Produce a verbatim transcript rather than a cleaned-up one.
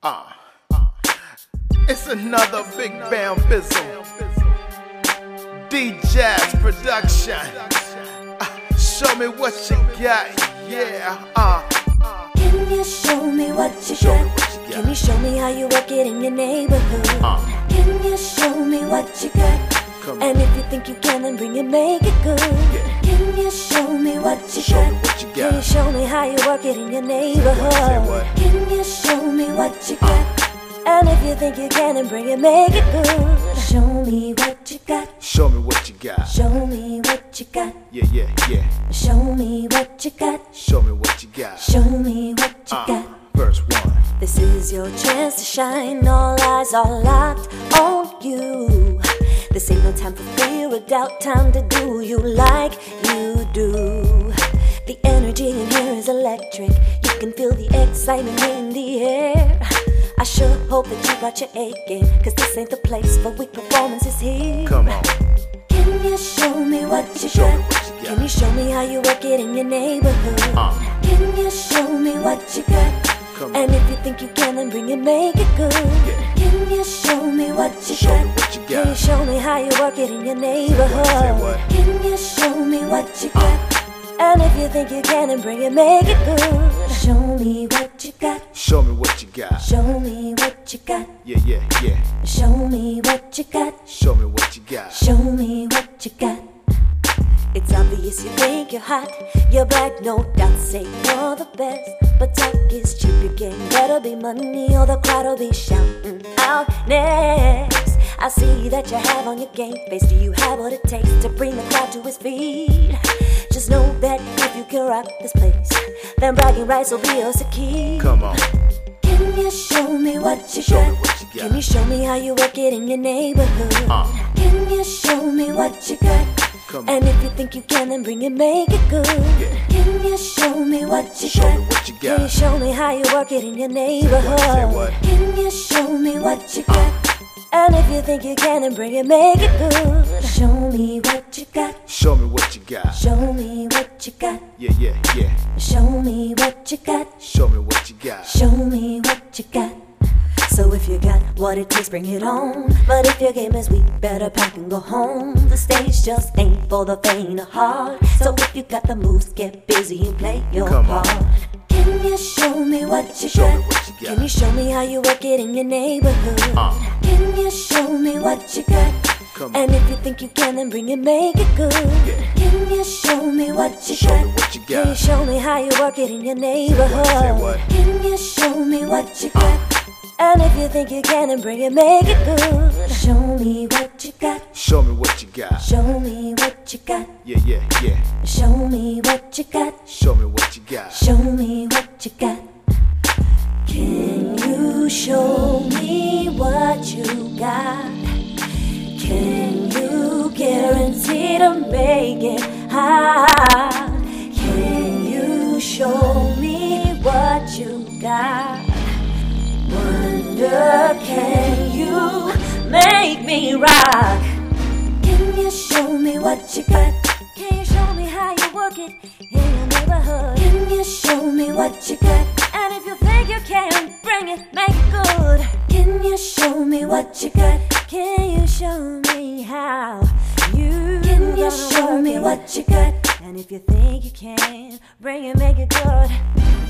Uh, it's another Big Bam Bizzle, D-Jazz production. Uh, show me what you got, yeah. Uh, Can you show me what you show me got? what you got. Can you show me how you work it in your neighborhood? Uh. Can you show me what you got? Come on. And if you think you can, then bring it, make it good. Yeah. Can you show me what you Show got? me what you Can you got. show me how you work it in your neighborhood? Say what? Can you show me what you got? And if you think you can, then bring it, make it good. Show me what you got. Show me what you got. Show me what you got. Yeah, yeah, yeah. Show me what you got. Show me what you got. Show me what you Uh, got. verse one. This is your chance to shine. All eyes are locked on you. This ain't no time for fear or doubt. Time to do you like you do. The energy in here is electric. You can feel the excitement in the air. I sure hope that you got your A game, cause this ain't the place for weak performances here. Come on. Can you show me what you Show me got? what you got. Can you show me how you work it in your neighborhood? Uh. Can you show me what you got? Come on. And if you think you can, then bring it, make it good. Yeah. Can you show me what you Show got? me what you Can you got. show me how you work it in your Say neighborhood? what? Can you show me what you got? And if you think you can, then bring it, make it good. Show me what you got. Show me what you got. Show me what you got. Yeah, yeah, yeah. Show me what you got. Show me what you got. Show me what you got. It's obvious you think you're hot. You're black, no doubt, say you're the best. But talk is cheap, your game better be money or the crowd will be shouting out next. I see that you have on your game face. Do you have what it takes to bring the crowd to his feet? Just know that if you can rock this place, then bragging rights will be yours to keep. Come on. Can you show me what you Show got? me what you got. Can you show me how you work it in your neighborhood? Uh. Can you show me what you got? Come on. And if you think you can, then bring it, make it good. Yeah. Can you show me what you Show got? me what you Can you got. show me how you work it in your neighborhood? Say what? Can you show me what you got? And if you think you can, then bring it, make it good. Show me what you got. Show me what you got. Show me what you got. Yeah, yeah, yeah. Show me what you got. Show me what you got. Show me what you got. So if you got what it takes, bring it on. But if your game is weak, better pack and go home. The stage just ain't for the faint of heart. So if you got the moves, get busy and play your Come on. part. Can you show me what you Show got? me what you got. Can you show me how you work it in your neighborhood? Uh. Can you show me what you got? Come on. And if you think you can, then bring it, make it good. Yeah. Can you show me what you Show got? me what you Can you got. show me how you work it in your neighborhood? Say what? Can you show me what you got? And if you think you can, then bring it, make it good. Show me what you got. Show me what you got. Show me what you got. Yeah, yeah, yeah. Show me what you got. Show me what you got. Show me what you got. Can you show me what you got? Can you guarantee to make it hot? Can you show me what you got? Wonder, can you make me rock? Can you show me what you got? Can you show me how you work it in your neighborhood? Can you show me what you got? And if you think you can, bring it, make it good. Can you show me what you got? Can you show me how you Can you show me what you got? And if you think you can, bring it, make it good.